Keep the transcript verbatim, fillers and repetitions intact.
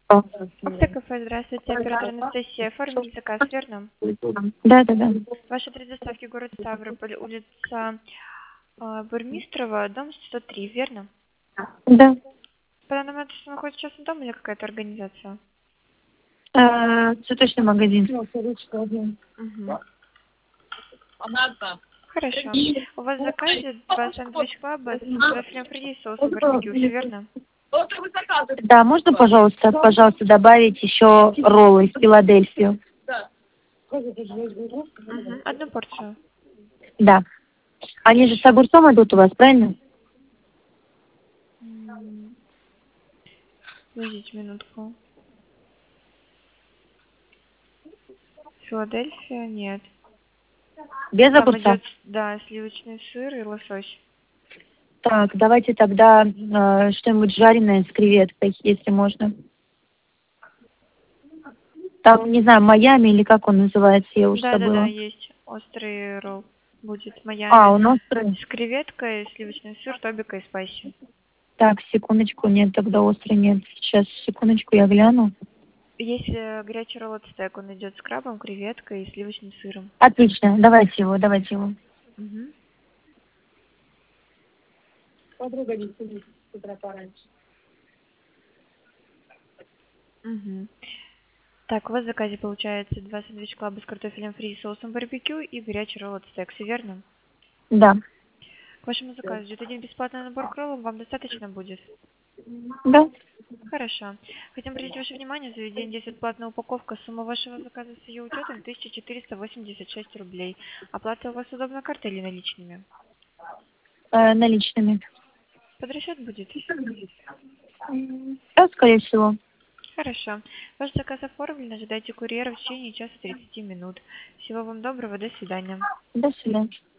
О, Оптикафе, здравствуйте, оператор Анастасия. Оформили заказ, верно? да, да, да. Ваш адрес доставки город Ставрополь, улица э, Бурмистрова, дом сто три, верно? Да. По данному адресу находится сейчас дом или какая-то организация? Э, цветочный магазин. Угу. Хорошо. У вас в заказе два сэндвич-клаба с картофелем фри и соусом барбекю, все верно? Да, можно, пожалуйста, пожалуйста, добавить еще роллы из Филадельфию? Угу. Одну порцию. Да. Они же с огурцом идут у вас, правильно? М, Подождите минутку. Филадельфия? Нет. Без Там огурца? идет, да, сливочный сыр и лосось. Так, давайте тогда э, что-нибудь жареное с креветкой, если можно. Там, не знаю, Майами или как он называется, я уже Да-да-да, забыла. есть острый ролл. Будет А, Майами он острый? с креветкой, сливочный сыр, тобика и спайси. Так, секундочку, нет, тогда острый нет. Сейчас, секундочку, я гляну. Есть э, горячий ролл от стек, он идет с крабом, креветкой и сливочным сыром. Отлично, давайте его, давайте его. Угу. Подруга не сидит с утра пораньше. Угу. Так, у вас в заказе получается два сэндвич клаба с картофелем фри и соусом барбекю и горячий ролл от стек, все верно? Да. К вашему заказу идет один бесплатный набор к роллам, вам достаточно будет? Да. Хорошо. Хотим обратить ваше внимание, заведение действует платная упаковка. Сумма вашего заказа с ее учетом тысяча четыреста восемьдесят шесть рублей. Оплата у вас удобна картой или наличными? Э, наличными. Под расчет будет? Да, скорее всего. Хорошо. Ваш заказ оформлен. Ожидайте курьера в течение часа тридцати минут. Всего вам доброго. До свидания. До свидания.